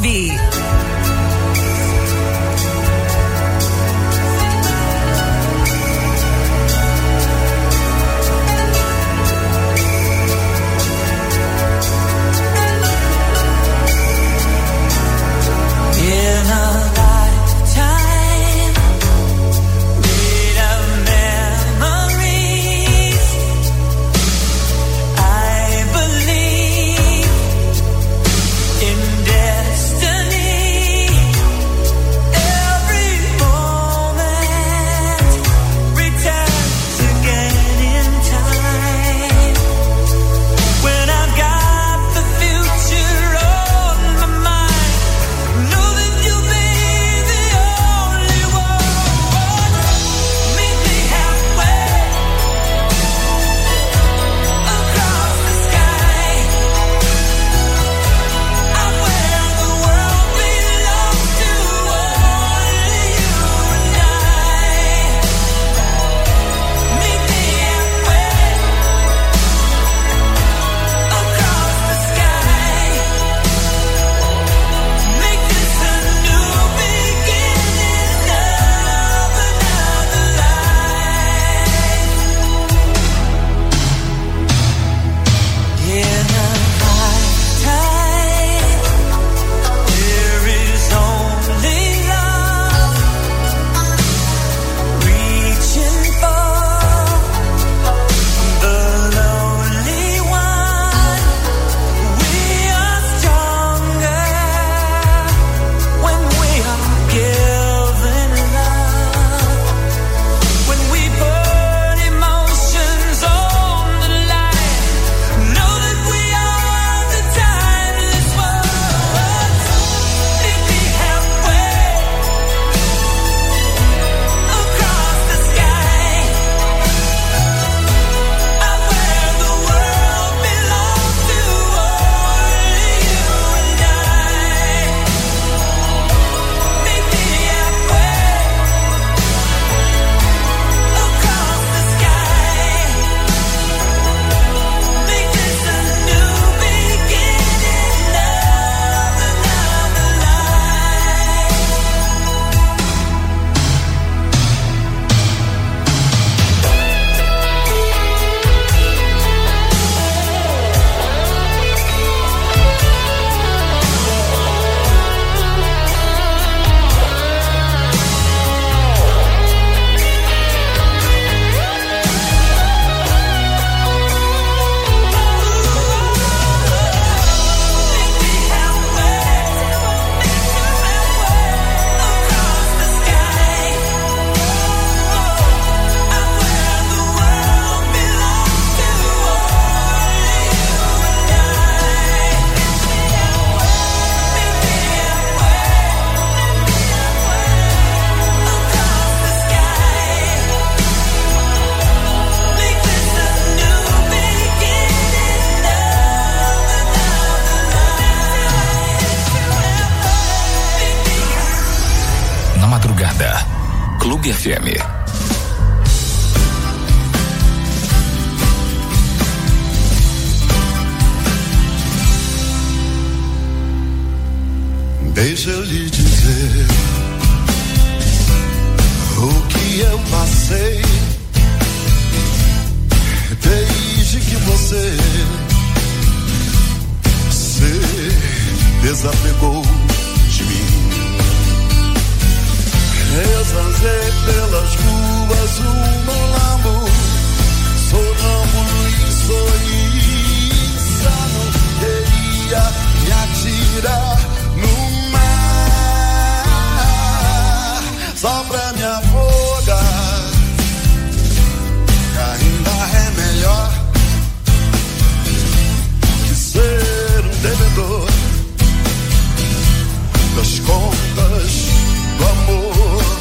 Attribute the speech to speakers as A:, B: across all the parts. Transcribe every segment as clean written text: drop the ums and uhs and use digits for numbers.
A: ouvir.
B: Clube FM.
C: Deixa eu lhe dizer o que eu passei desde que você se desapegou de mim. Exansei pelas ruas um molambo, sonâmbulo e sorriso, não queria me atirar no mar, só pra me afogar. Ainda é melhor que ser um devedor das contas do amor.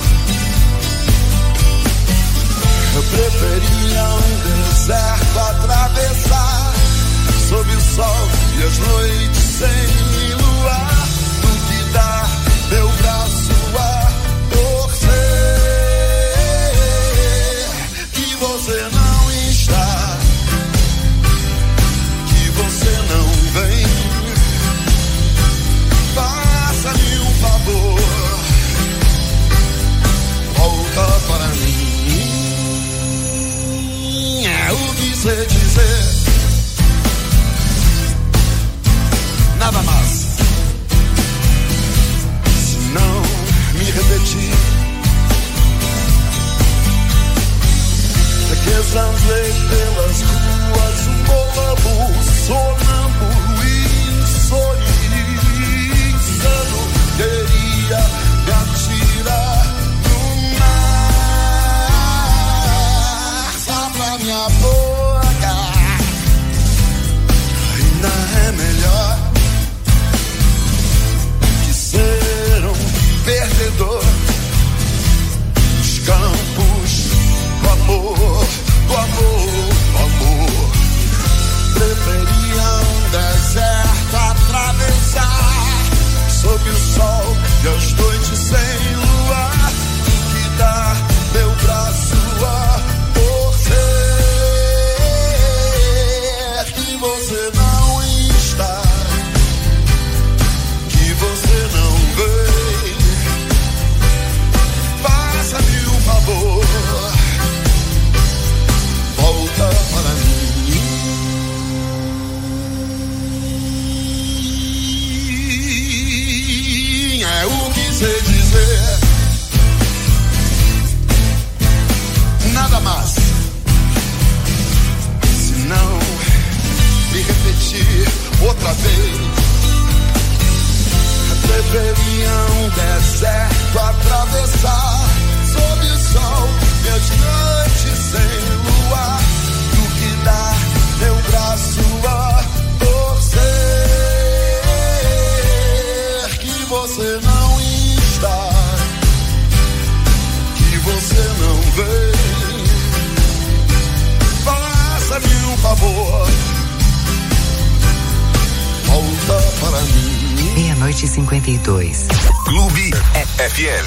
C: Eu preferia um deserto atravessar sob o sol e as noites sem luar, do que dar meu braço a torcer que você não está, que você não vem. Faz sonâmbulo, insano, queria me atirar no mar. Só pra minha boca ainda é melhor que ser um perdedor nos campos do amor, do amor, do amor. Preferia um deserto atravessar sob o sol e as noites sem luar do que dar meu braço a torcer. Que você não está, que você não vem. Faça-me um favor, volta para mim. É o que sei dizer, nada mais. Se não me repetir outra vez, preferia um deserto atravessar sob o sol e as noites sem luar do que dar meu braço a torcer. Que você não está, que você não vem. Faça-me um favor, volta para mim.
A: 00:52.
B: Clube FM.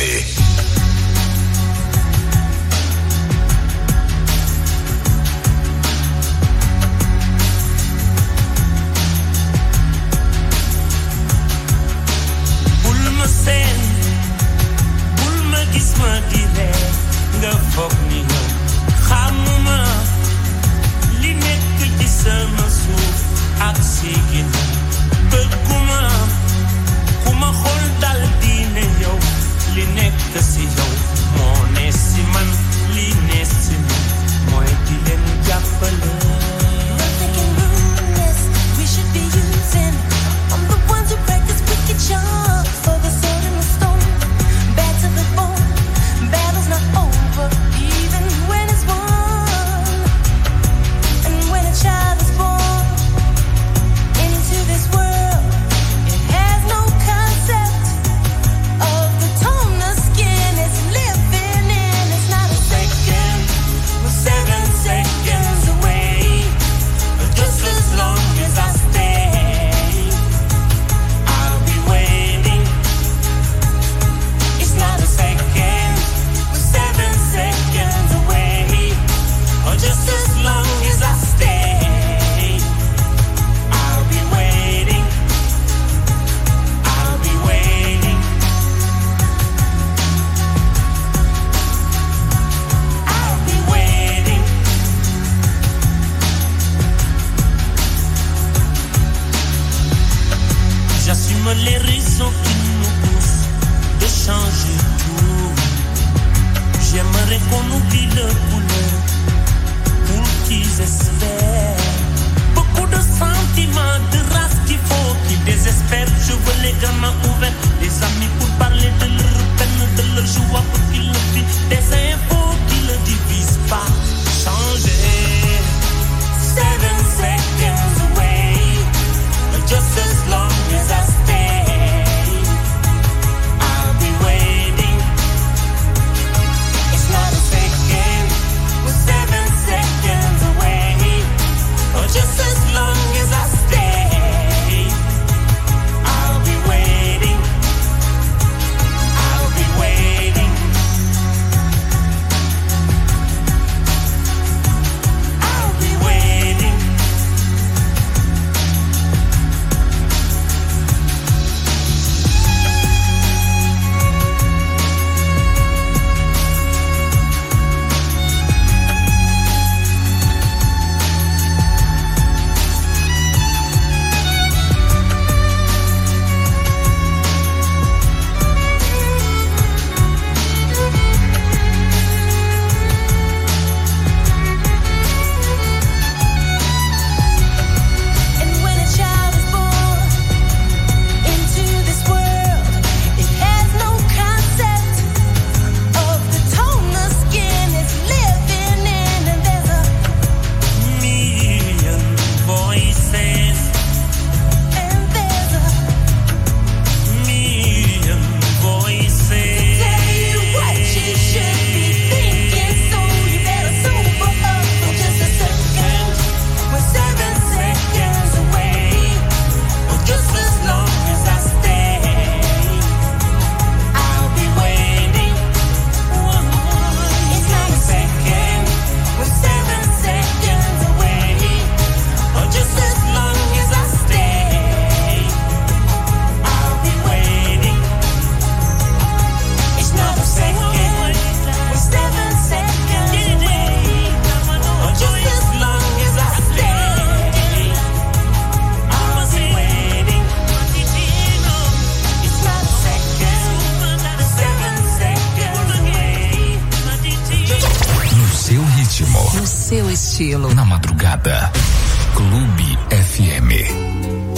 A: estilo.
D: Na madrugada, Clube FM.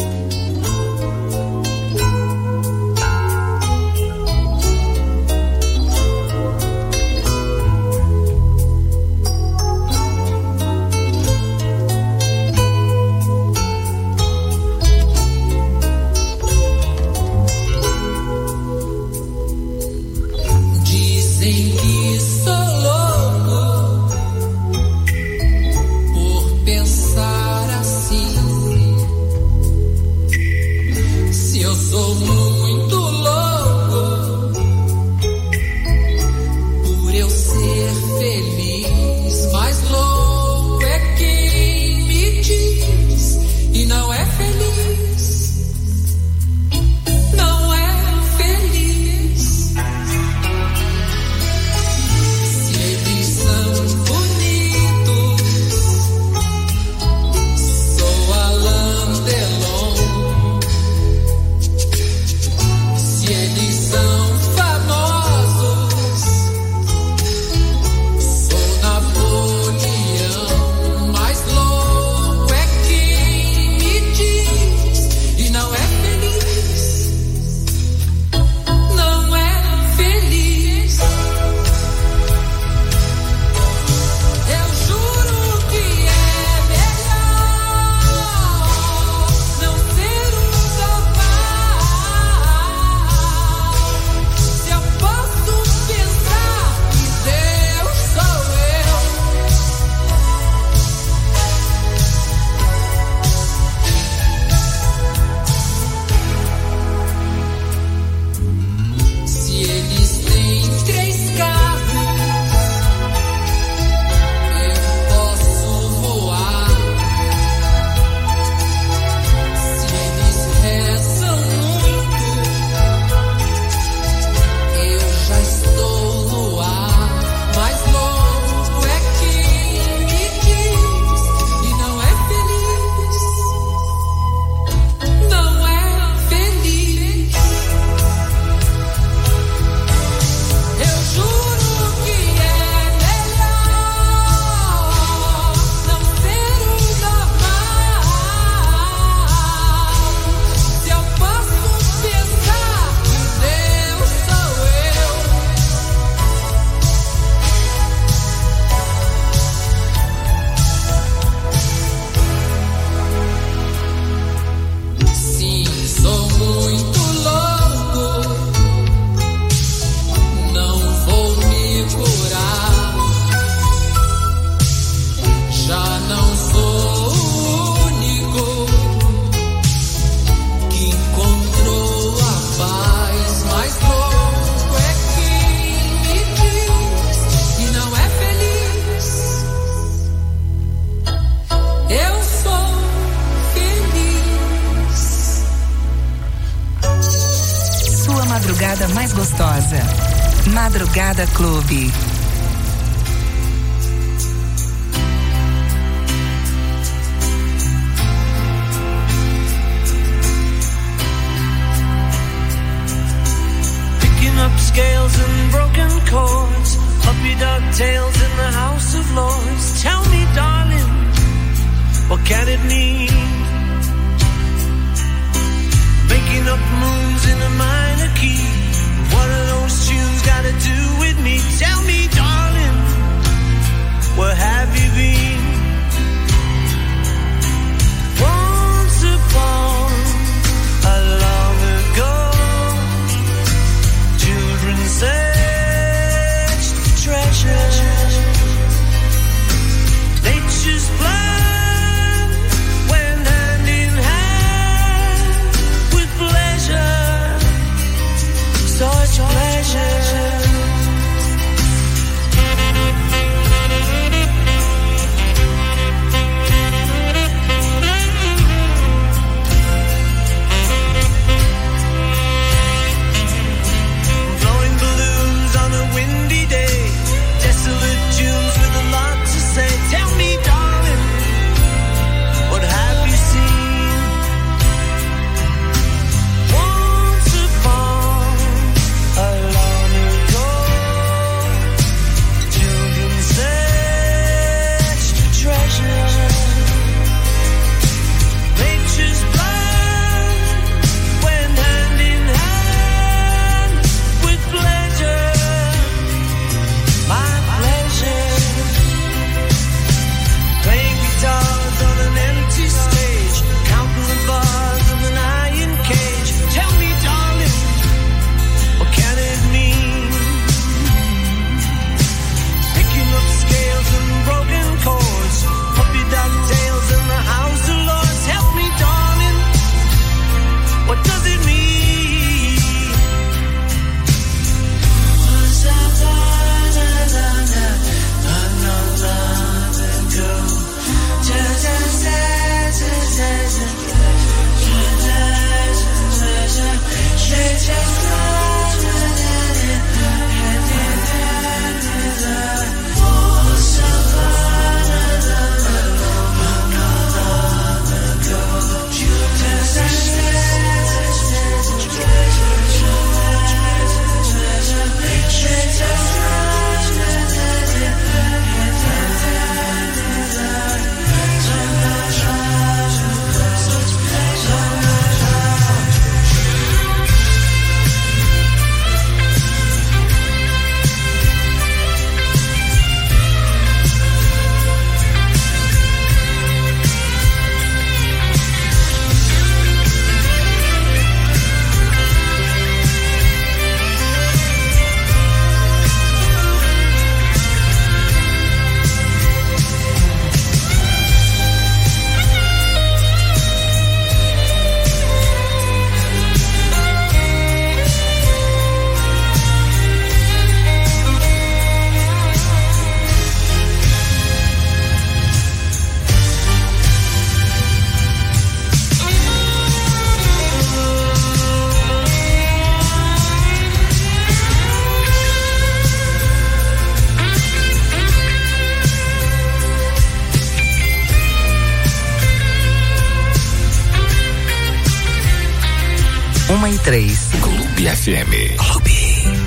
A: madrugada mais gostosa. Madrugada Clube.
E: Picking up scales and broken chords, puppy dog tails in the House of Lords. Tell me, darling, what can it mean? Making up moves in a minor key. What are those tunes got to do with me? Tell me, darling, where have you been? Once upon a long ago, children searched for treasure. Nature's blind when
A: 1 e 3.
D: Clube FM.
A: Clube.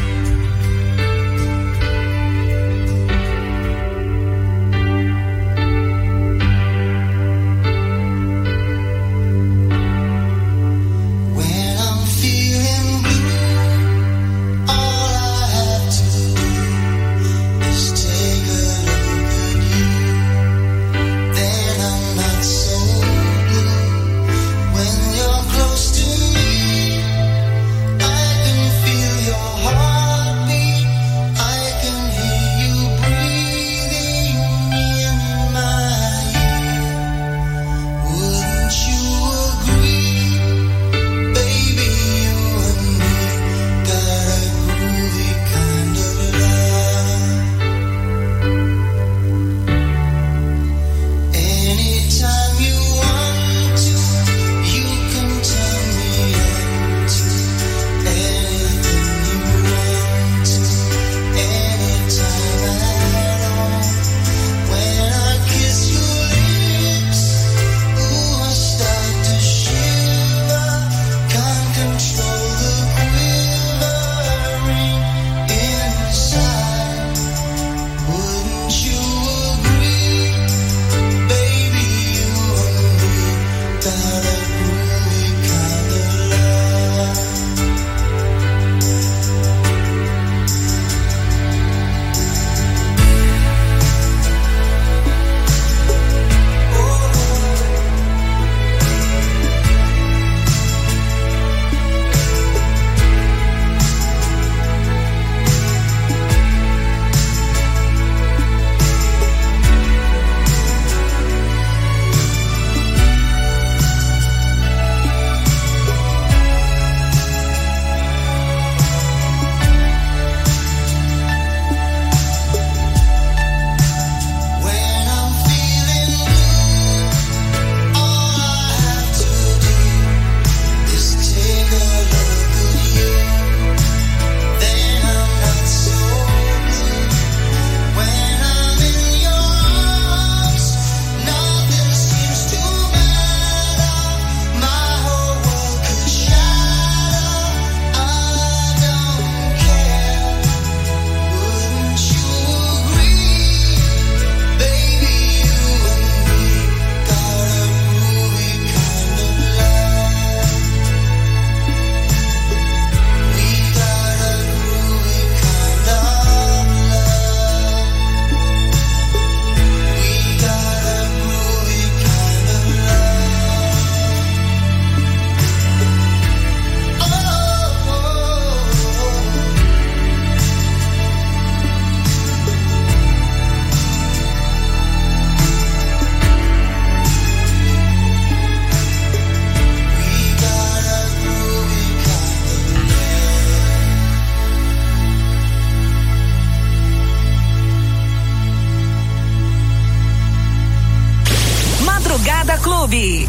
A: Clube.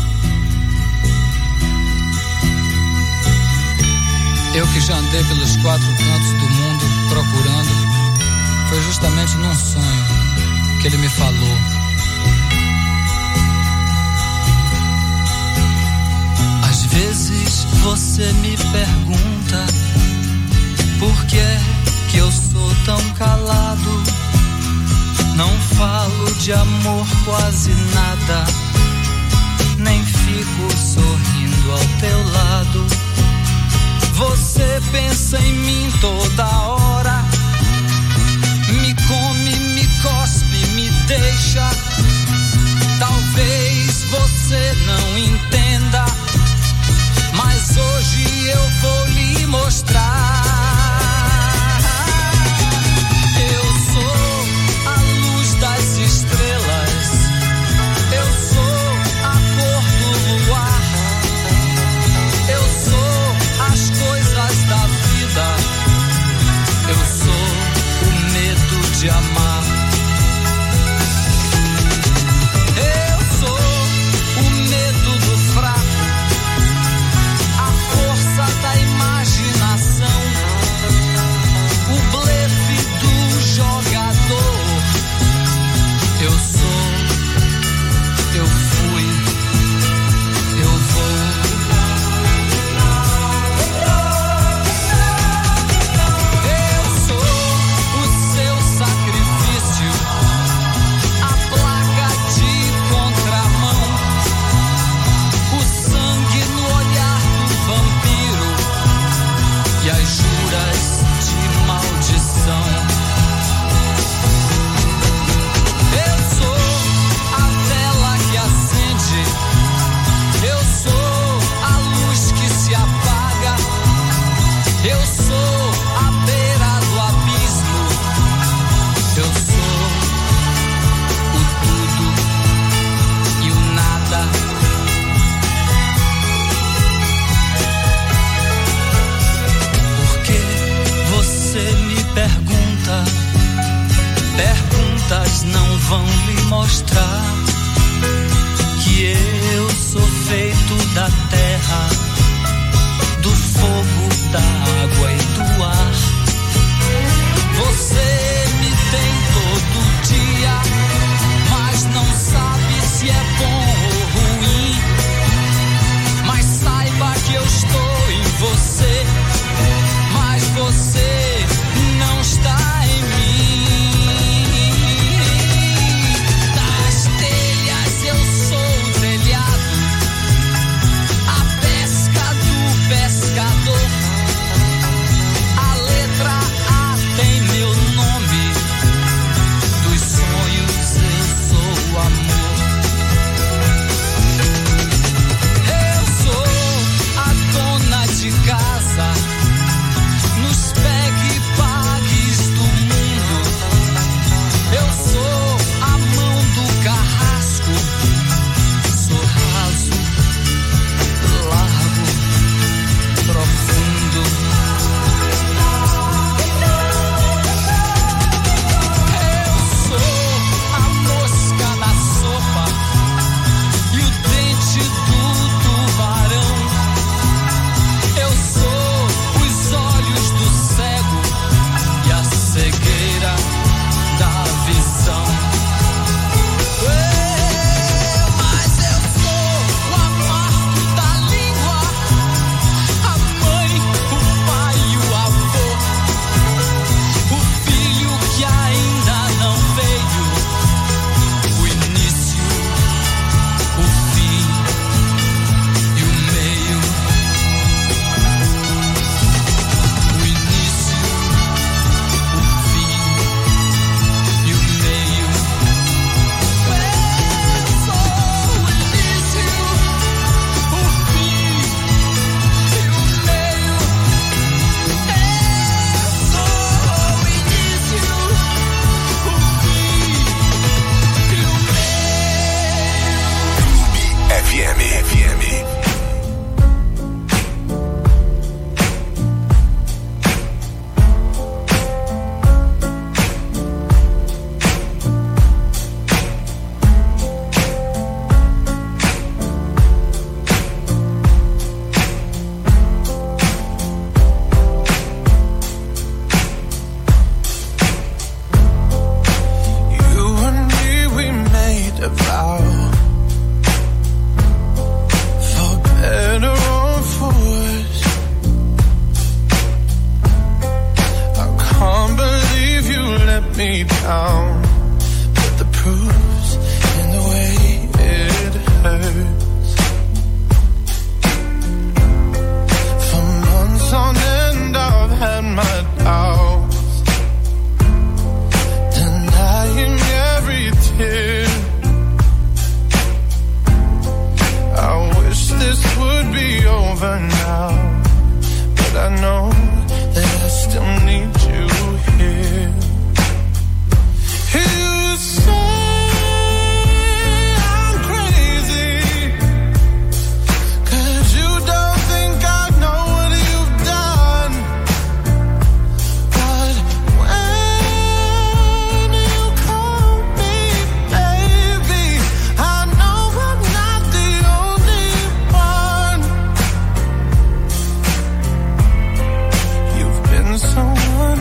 F: Eu que já andei pelos 4 cantos do mundo procurando, foi justamente num sonho que ele me falou. Às vezes você me pergunta por que eu sou tão calado. Não falo de amor quase nada, nem fico sorrindo ao teu lado. Você pensa em mim toda hora, me come, me cospe, me deixa. Talvez você não entenda, mas hoje eu vou lhe mostrar. Eu sou a luz das estrelas, eu sou a cor do luar, eu sou as coisas da vida, eu sou o medo de amar. Eu sou o medo do vão lhe mostrar que eu sou feito da terra, do fogo, da água e do ar. Você me tem todo dia, mas não sabe se é bom ou ruim. Mas saiba que eu estou em você, mas você não está em mim. Das telhas eu sou o telhado, a pesca do pescador. A letra A tem meu nome, dos sonhos eu sou o amor. Eu sou a dona de casa, nos pegue e pagues do mundo. Eu sou a mão do carrasco, sou raso, largo, profundo. Eu sou a mosca na sopa e o dente do tubarão. Eu sou os olhos do cego e a cegueira da visão. Mas eu sou o amargo da língua, a mãe, o pai e o avô, o filho que ainda não veio, o início, o fim e o meio. O início, o fim e o meio. Eu sou o início, o fim e o meio. Eu sou o início, o fim e o meio.
B: FM.
C: You and me, we made a vow, for better or for worse. I can't believe you let me down, but the proof's in the way it hurts. For months on end, I've had my doubts, denying every tear. I wish this would be over now, but I know that I still need you here. You say I'm crazy, 'cause you don't think I know what you've done. But when you call me baby, I know I'm not the only one. You've been someone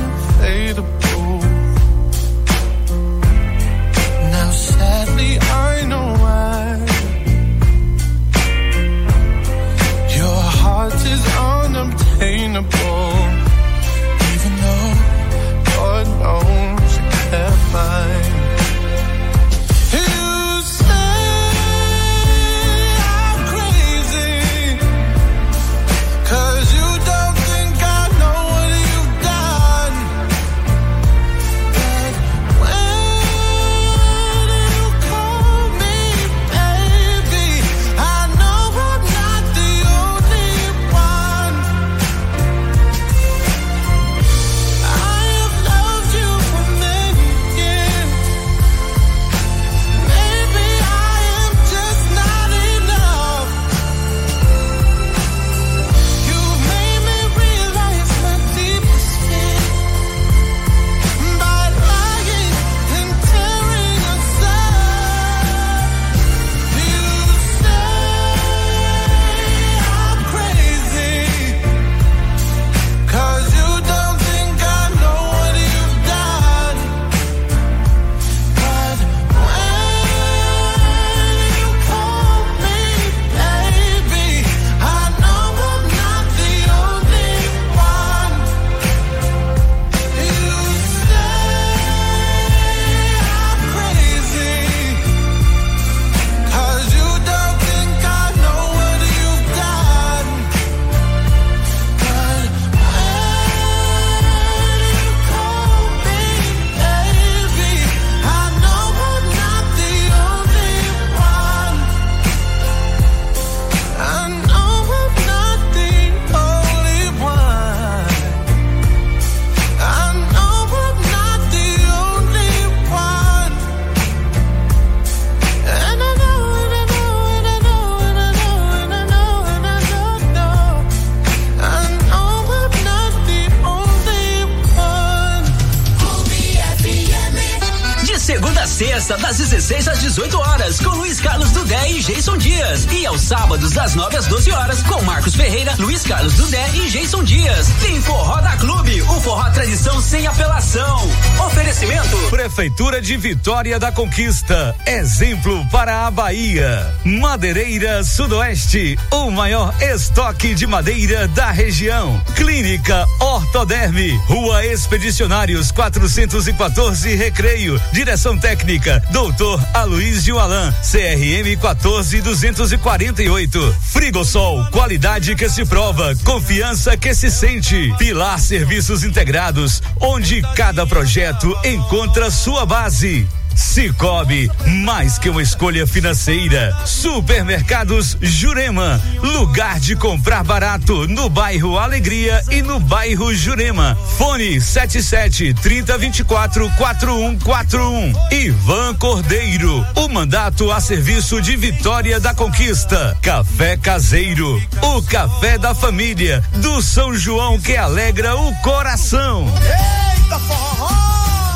G: terça, das 16 às 18 horas, com Luiz Carlos Dudé e Jason Dias. E aos sábados, das 9 às 12 horas, com Marcos Ferreira, Luiz Carlos Dudé e Jason Dias. Tem Forró da Clube, o forró tradição sem apelação. Oferecimento:
H: Prefeitura de Vitória da Conquista, exemplo para a Bahia. Madeireira Sudoeste, o maior estoque de madeira da região. Clínica Ortoderme, Rua Expedicionários 414, Recreio. Direção técnica, Dr. Aloísio Alan, CRM 14248. Frigosol, qualidade que se prova, confiança que se sente. Pilar Serviços Integrados, onde cada projeto encontra sua base. Cicobi, mais que uma escolha financeira. Supermercados Jurema, lugar de comprar barato no bairro Alegria e no bairro Jurema. Fone 77-3024-4141. Ivan Cordeiro, o mandato a serviço de Vitória da Conquista. Café Caseiro, o café da família, do São João que alegra o coração.
C: Eita, forró!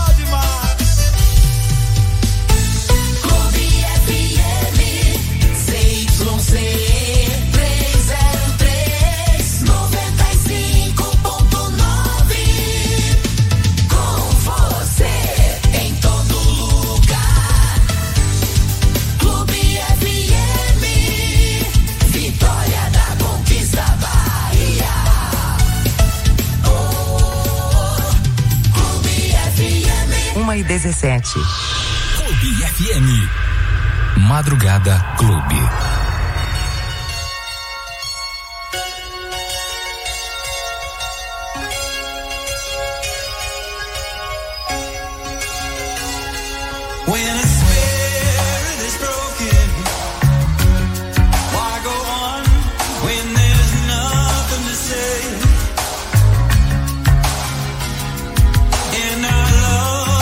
A: E 17.
D: Clube FM. Madrugada Clube.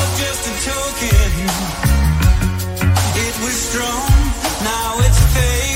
E: Strong, now it's fading.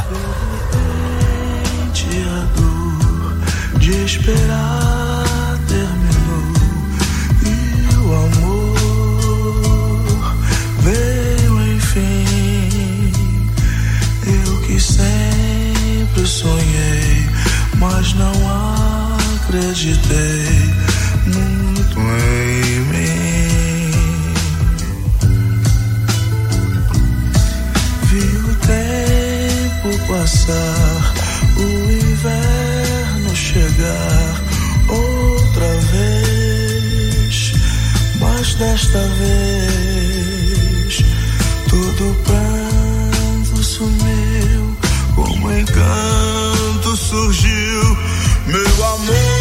C: Esperar terminou e o amor veio enfim. Eu que sempre sonhei, mas não acreditei muito em mim. Vi o tempo passar, o inverno chegar outra vez, mas desta vez todo pranto sumiu, como encanto surgiu meu amor.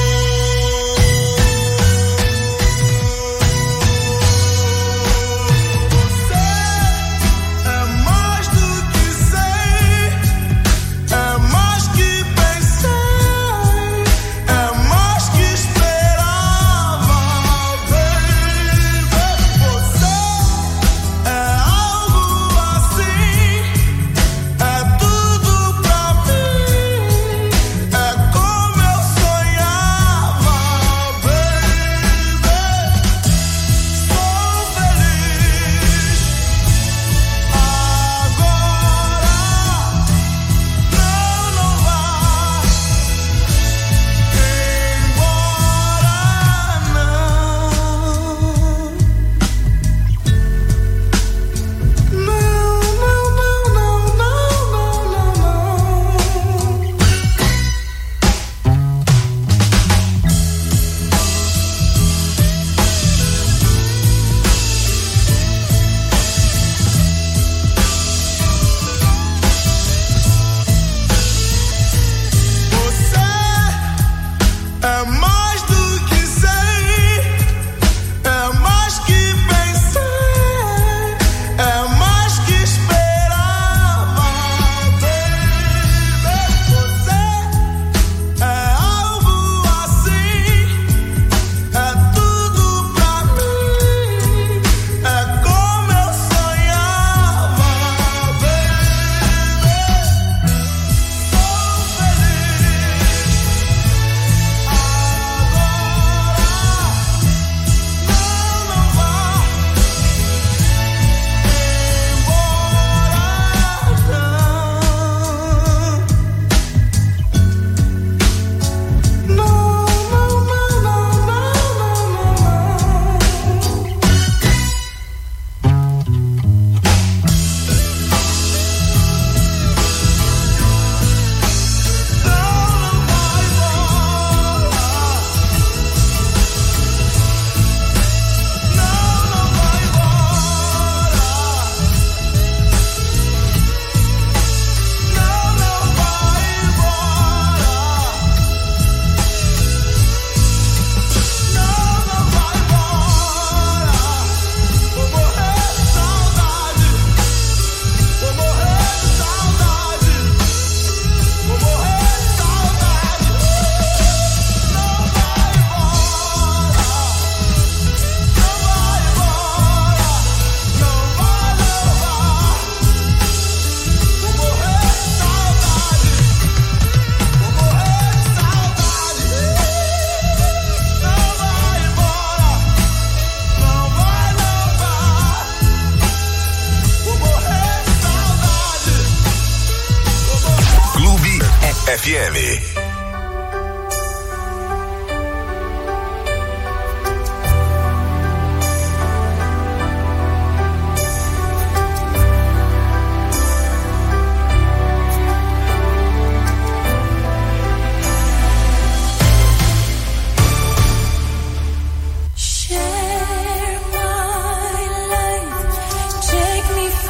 B: FM.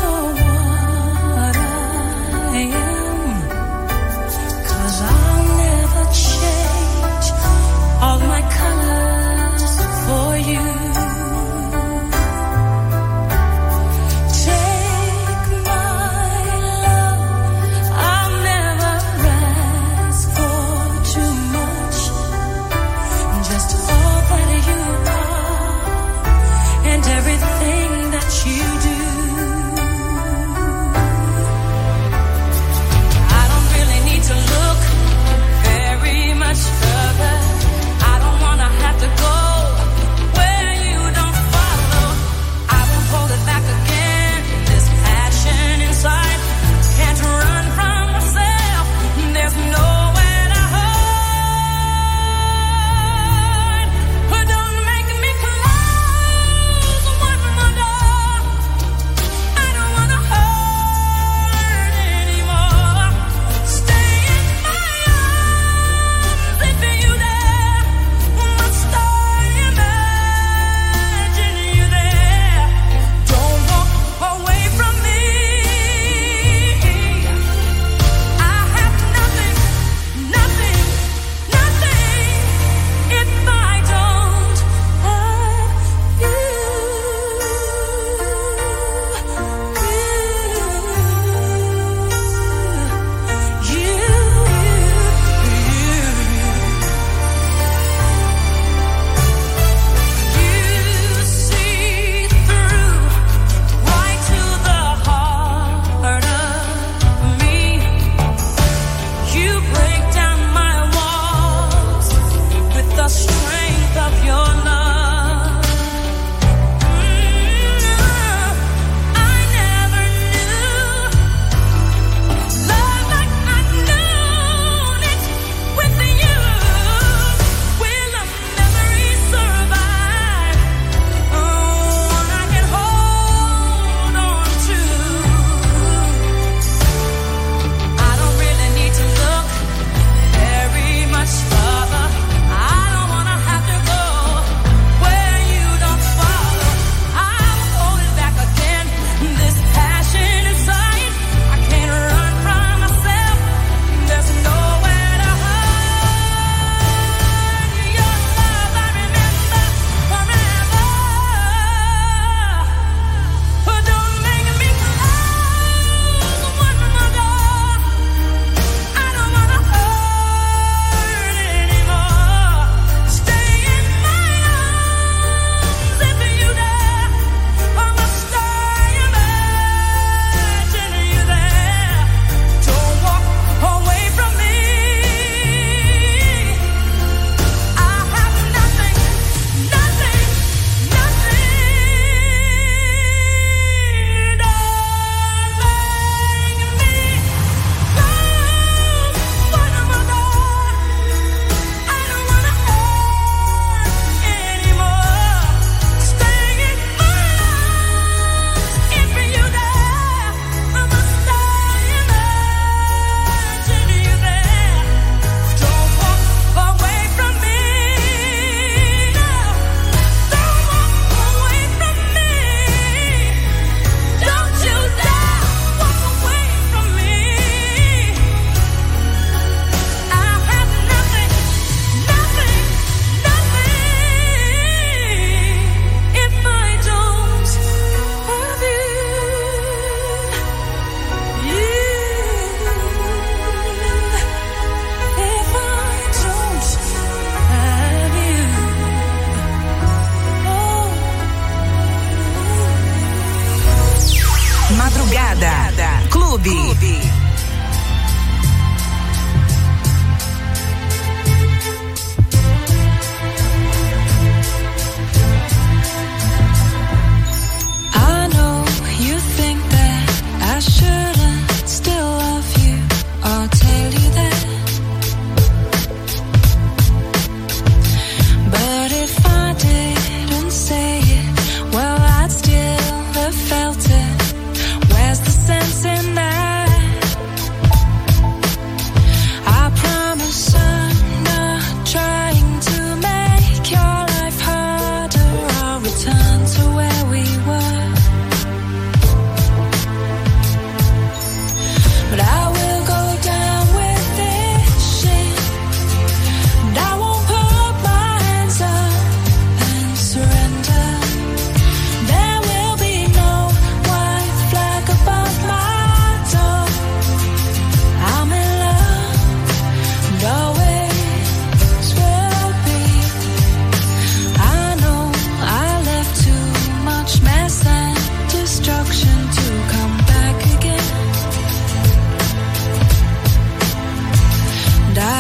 I: I'll never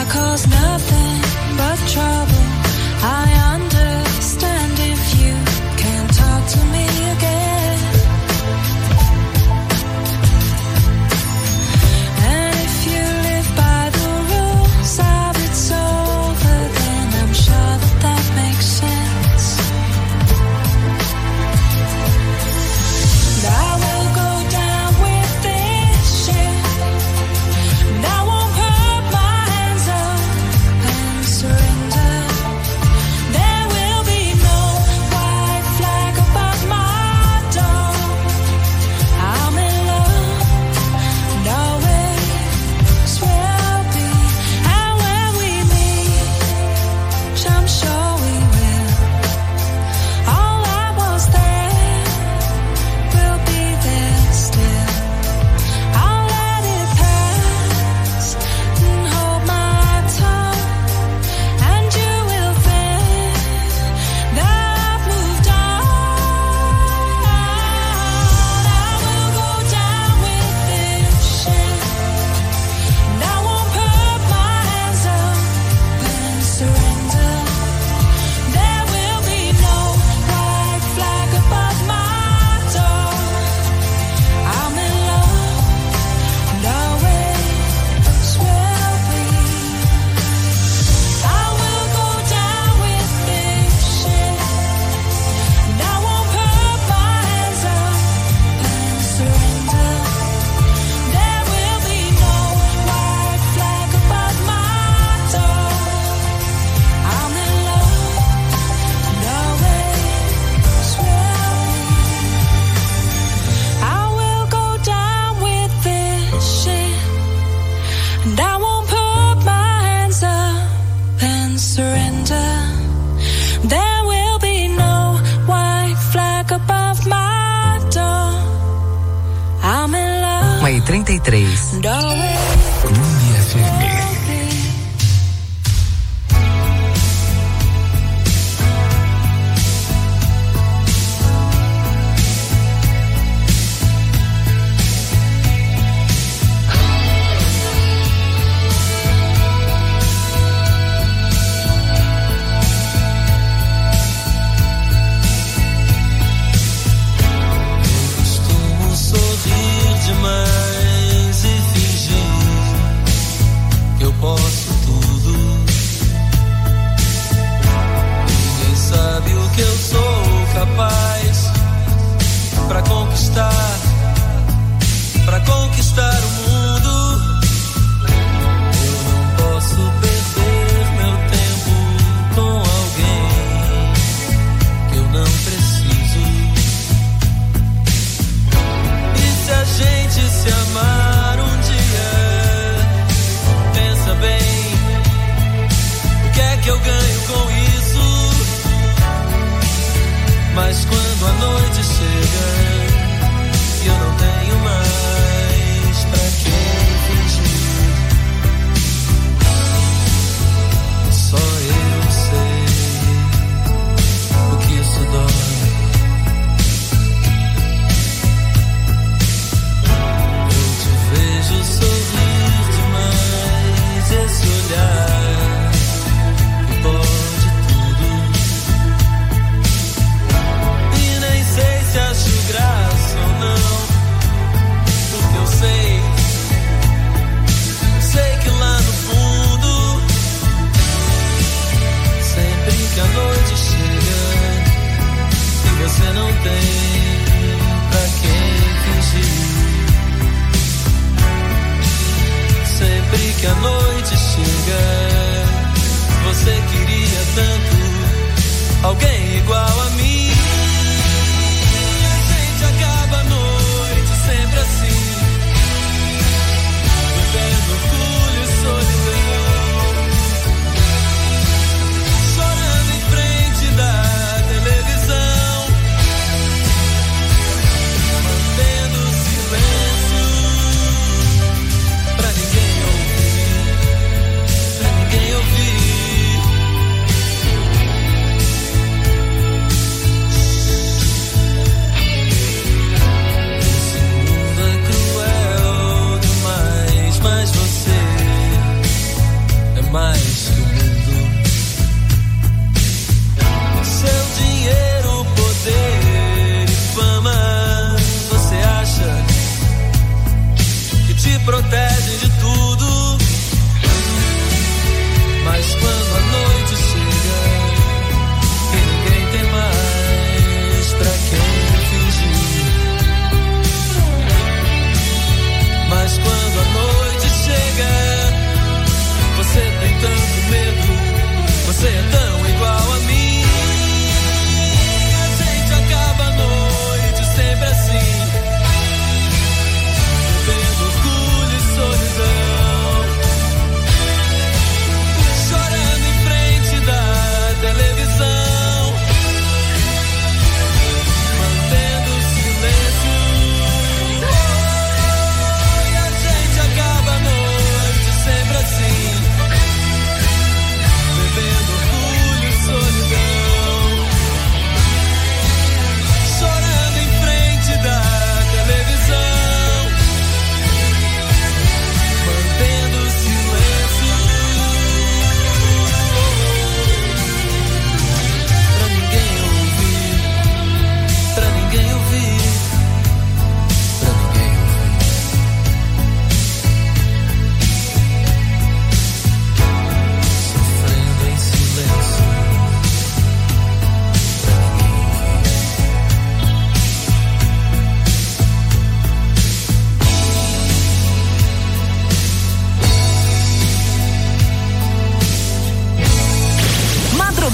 I: cause nothing but trouble. I understand if you can't talk to me again. And if you live by the rules of it's over, then I'm sure that makes sense. And I will go down with this shit, and I won't put my hands up and surrender. There will be no white flag above my door. I'm in love, and always will be. And when we meet, which I'm sure we will, all that was there will be there still. I'll let it pass and hold my tongue, and you will think that I've moved on. I will go down with this shit, and I won't put my hands up and surrender. There will be no white flag above my door. I'm in love, and always will be. I will go down with this shit, and I won't put my hands up and surrender. There will be no white flag above my door. I'm in love, and always will be. I will go down with this shit, and I won't put my hands up and surrender. There will be no white flag above my door. I'm in love,
A: 1h33.
I: and always
D: Clube FM.
I: will be.
E: Costumo sorrir demais e fingir que eu posso tudo. Ninguém sabe o que eu sou capaz pra conquistar o mundo. Eu não posso perder meu tempo com alguém que eu não preciso. E se a gente se amar um dia, pensa bem, o que é que eu ganho com isso? Mas quando a noite chega e eu não tenho mais pra quem fingir, só eu sei o que isso dói. Eu te vejo sorrir demais, esse olhar que pode tudo. E nem sei se acho graça ou não, porque eu sei que lá no fundo, sempre que a noite chega e você não tem pra quem fingir, sempre que a noite chega, você queria tanto alguém igual a mim. A gente acaba a noite sempre assim, vivendo orgulho e solidão, chorando em frente da televisão, mantendo silêncio pra ninguém ouvir.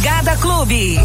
A: Madrugada Clube.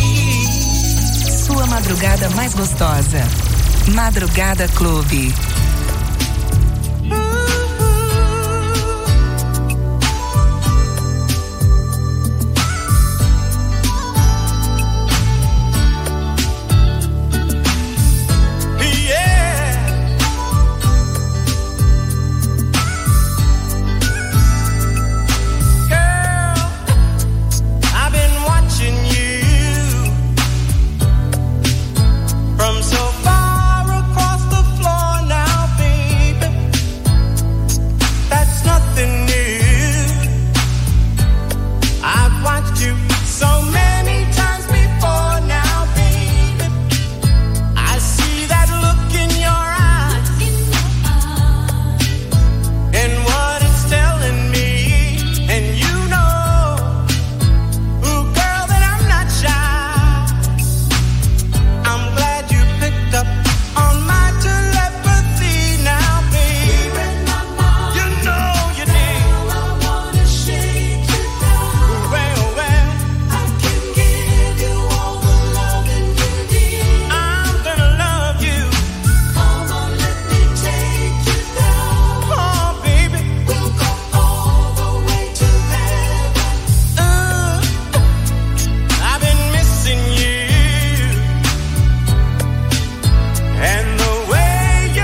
A: Madrugada mais gostosa. Madrugada Clube.